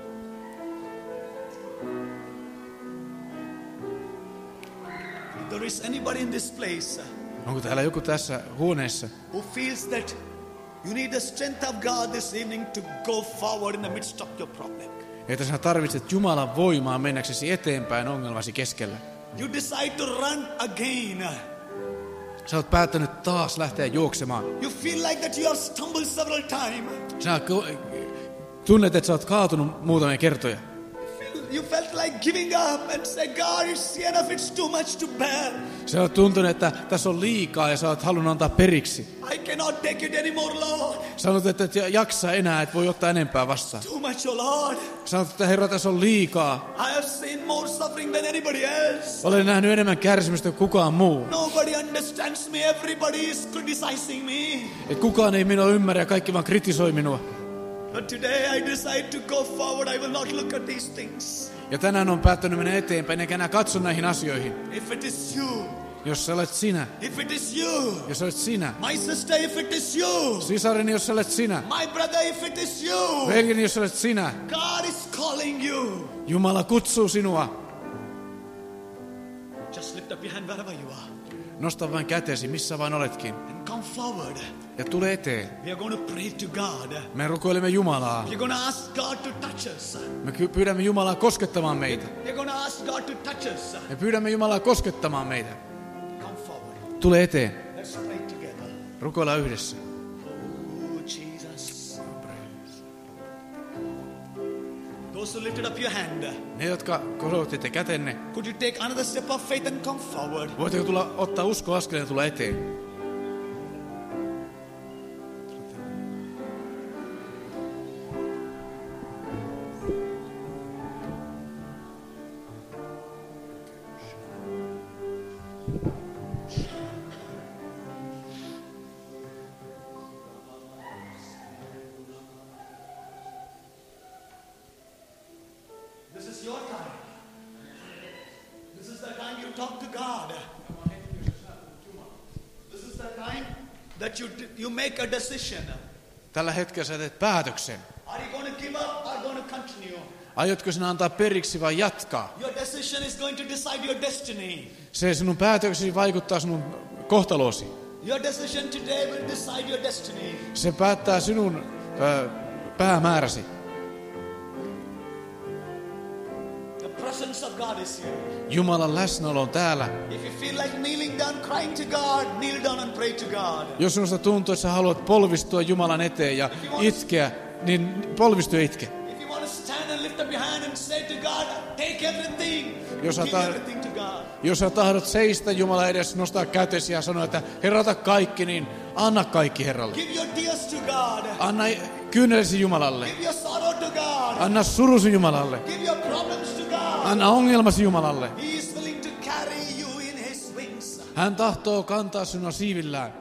A: There is anybody in this place
B: Onko täällä joku tässä huoneessa,
A: who feels that you need the strength of God this evening to go forward in the midst of your problem?
B: että sinä tarvitset Jumalan voimaa mennäksesi eteenpäin ongelmasi keskellä?
A: You decide to run again.
B: Sä oot päättänyt taas lähteä juoksemaan.
A: You feel like that you have stumbled several times.
B: Sä tunnet, että sä oot kaatunut muutamia kertoja.
A: You felt like giving up and say, God, it's enough, it's too much to bear.
B: Sä oot tuntunut, että tässä on liikaa ja sä oot halunnut antaa periksi.
A: I cannot take it anymore, Lord.
B: Sanot, että et jaksa enää, et voi ottaa enempää vastaan.
A: Too much, oh Lord.
B: Sanot, että Herra, tässä on liikaa.
A: I have seen more suffering than anybody else.
B: Olen nähnyt enemmän kärsimystä kuin kukaan muu.
A: Nobody understands me, everybody is criticizing me.
B: Et kukaan ei minua ymmärrä ja kaikki vaan kritisoi minua.
A: But today I decide to go forward. I will not look at these things.
B: Ja tänään on päättänyt mennä eteenpäin, enkä enää katso näihin asioihin.
A: If it is you,
B: Jos sä olet sinä,
A: if it is you,
B: jos olet sinä,
A: my sister, if it is you,
B: sisareni, jos sä olet sinä,
A: my brother, if it is you,
B: veljeni, jos sä olet sinä,
A: God is calling you.
B: Jumala kutsuu sinua.
A: Just lift up your hand wherever you are
B: Nosta vain kätesi, missä vain oletkin,
A: and come forward.
B: ja tule eteen.
A: We are going to pray to God.
B: Me rukoilemme Jumalaa.
A: We're going to ask God to touch us.
B: Me ky- pyydämme Jumalaa koskettamaan meitä.
A: We're going to ask God to touch us.
B: Me pyydämme Jumalaa koskettamaan meitä.
A: Come forward.
B: Tule eteen.
A: Let's pray together.
B: Rukoillaan yhdessä.
A: Oh, Jesus. Those who lifted up your hand,
B: Ne, jotka korotitte kätenne,
A: could you take another step of faith and come forward?
B: voitteko tulla, ottaa uskoaskeleen ja tulla eteen?
A: This is your time. This is the time you talk to God. This is the time that you you make a decision.
B: Tällä hetkellä sä teet päätöksen.
A: Are you going to give up or going to continue?
B: Aiotko sinä antaa periksi vai jatkaa?
A: Your decision is going to decide your destiny.
B: Se sinun päätöksesi vaikuttaa sinun kohtaloosi.
A: Your decision today will decide your destiny.
B: Se päättää sinun ö, päämääräsi.
A: The presence of God is here.
B: Jumalan läsnäolo on täällä.
A: If you feel like kneeling down, crying to God, kneel down and pray to God.
B: Jos sinusta tuntuu, että sä haluat polvistua Jumalan eteen ja itkeä, niin polvistu ja itke.
A: If you want to stand and lift up your hand and say to God, take everything.
B: Jos sä
A: Give
B: ta-
A: everything to God.
B: Jos sä tahdot seistä Jumalan edessä, nostaa kätesi ja sanoa, että Herra, ota kaikki, niin anna kaikki Herralle.
A: Give your tears to God.
B: Anna kyynelesi Jumalalle.
A: Give your sorrow to God.
B: Anna surusi Jumalalle.
A: Give your problems to God.
B: Anna ongelmasi Jumalalle.
A: He is willing to carry you in his wings.
B: Hän tahtoo kantaa sinua siivillään.